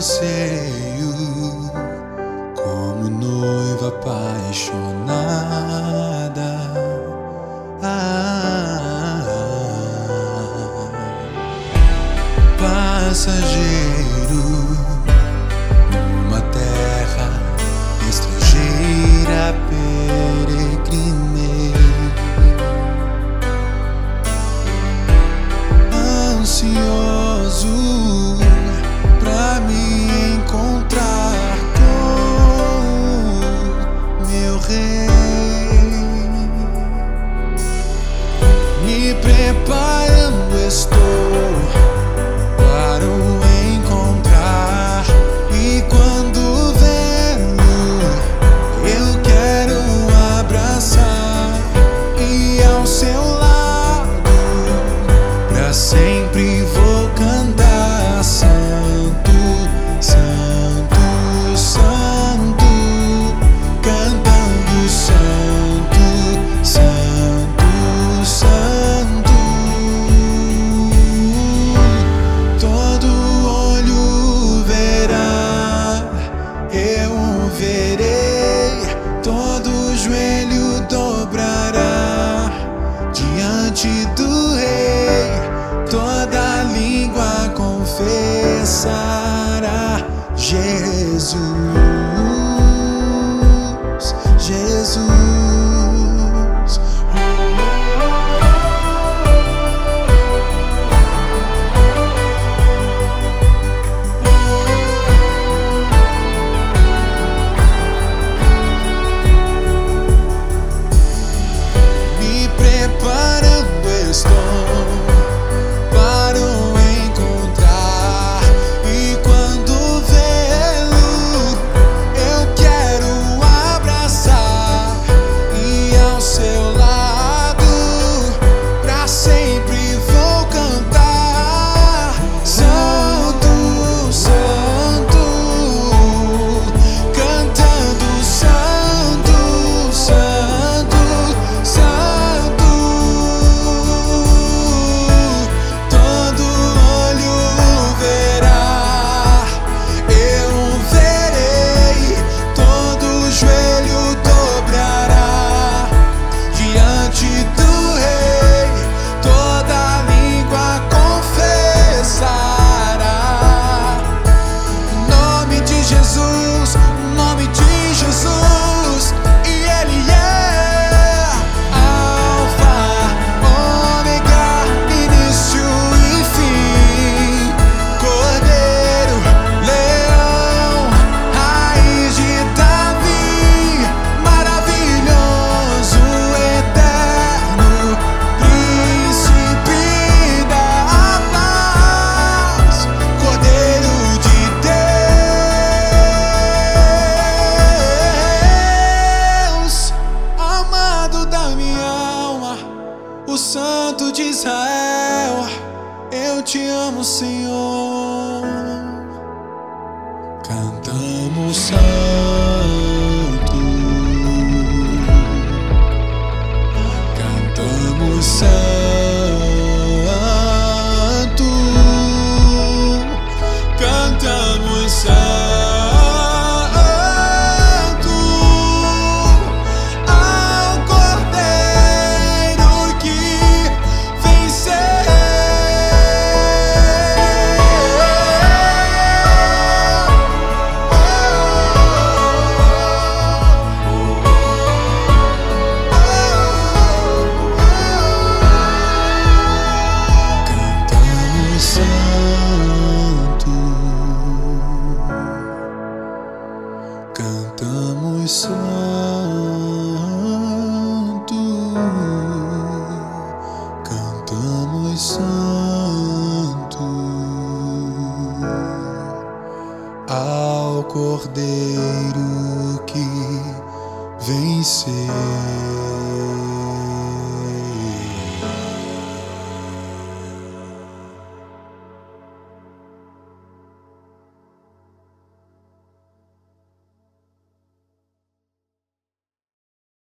anseio como noiva apaixonada. Passageiro numa terra estrangeira, peregrinei, ansioso pra me encontrar com meu rei. Me preparando estou para o encontrar, e quando vê-lo eu quero abraçar, e ao seu lado pra sempre vou cantar: Santo, Santo, Santo, cantando Santo, Santo, Santo. Todo olho verá, eu verei, todo joelho dobrará diante do Rei, toda língua confessará: Jesus, Jesus. Me preparando estou para o encontrar, e quando vê-lo eu quero abraçar, e ao seu lado pra sempre vou cantar: Santo, Santo, cantando Santo, Santo, Santo. Todo olho verá, eu verei, todo joelho dobrará diante do Rei, toda língua confessará. O nome de Jesus, o nome de Jesus, e Ele é Alfa, Ômega, início e fim, Cordeiro, Leão, Raiz de Davi, maravilhoso, eterno, Príncipe da paz, Cordeiro de Deus, amado da minha alma, o Santo de Israel. Eu te amo, Senhor. Cantamos Santo, cantamos Santo, cantamos Santo ao Cordeiro que venceu. Cantamos Santo, cantamos Santo, cantamos Santo ao Cordeiro que venceu.